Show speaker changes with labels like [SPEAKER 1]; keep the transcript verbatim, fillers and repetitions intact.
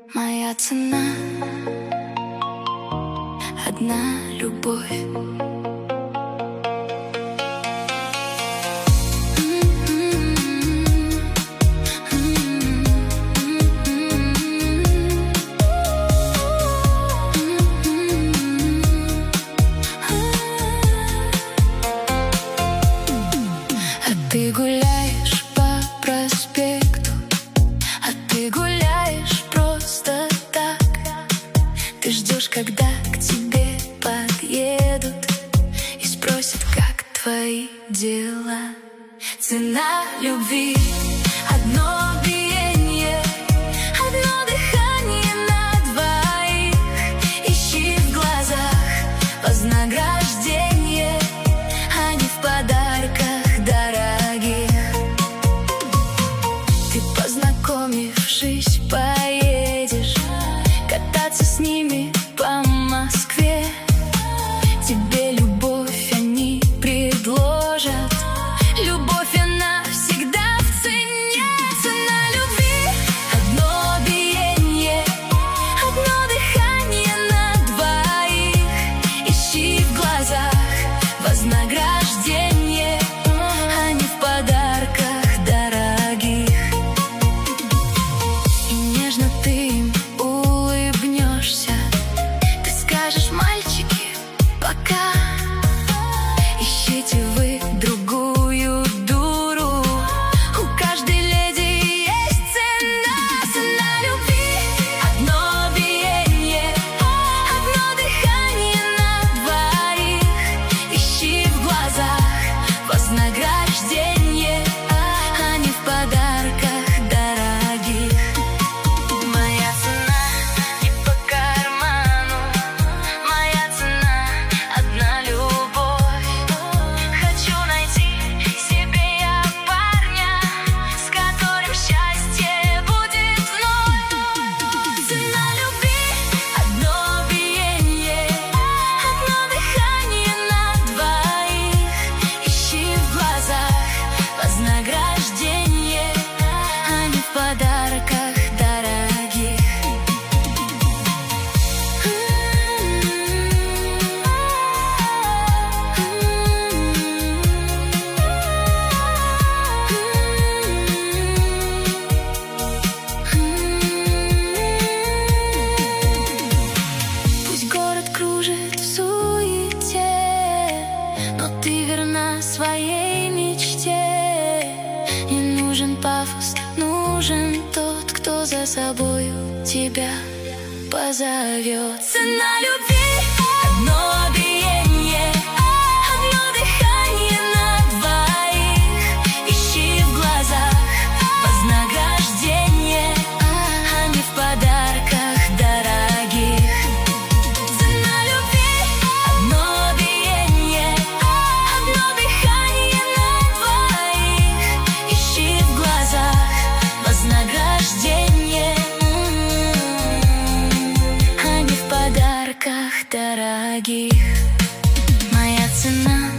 [SPEAKER 1] Моя цена — одна любовь. Ты гуляешь по проспекту, а ты гуляешь просто так. Ты ждешь, когда к тебе подъедут и спросят, как твои дела. Цена любви — одно биение, одно дыхание на двоих. Ищи в глазах вознаграждение, а не в подарках дорогих. Ты, познакомившись, поедешь кататься с ними по Москве. Тебе любовь они предложат, любовь она всегда в цене. Цена любви — одно биение, одно дыхание на двоих. Ищи в глазах вознаграждение, а не в подарках дорогих. И нежно ты им улыбнешься, ты скажешь: мальчики, пока. Ищите вы другую дуру, у каждой леди есть цена. Цена любви — одно биение, одно дыхание на двоих. Ищи в глазах вознаграждение, а не в подарках дорогих. Моя цена не по карману, моя цена — одна любовь. Хочу найти себе я парня, с которым счастье будет вновь. Цена любви — одно биение, одно дыхание на двоих. Ищи в глазах вознаграждение, а не в подарках дорогих. Пусть город кружит в суете, но ты верна своей мечте. Не нужен пафос, нужен тот, кто за собою тебя позовет. Цена любви — одно биение, одно дыхание на двоих. Ищи в глазах вознаграждение, а не в подарках дорогих. Цена любви — одно биение, одно дыхание на двоих. Ищи в глазах вознаграждение, а не в подарках дорогих. Моя цена